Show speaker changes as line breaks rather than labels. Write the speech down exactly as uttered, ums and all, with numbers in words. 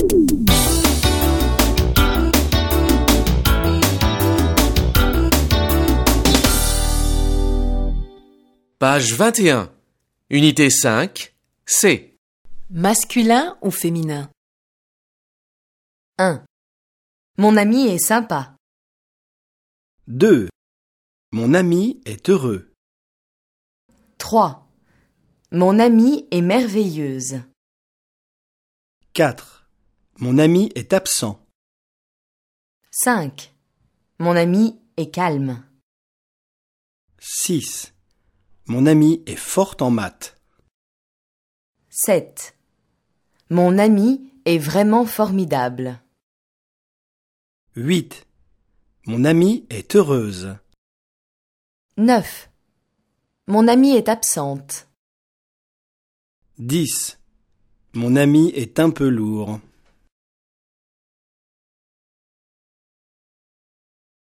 Page vingt et un. Unité cinq, C.
Masculin ou féminin?
un. Mon ami est sympa.
deux. Mon ami est heureux.
trois. Mon amie est merveilleuse.
quatre. Mon ami est absent.
cinq. Mon ami est calme.
six. Mon ami est fort en maths.
sept. Mon amie est vraiment formidable.
huit. Mon amie est heureuse.
neuf. Mon amie est absente.
dix. Mon ami est un peu lourd.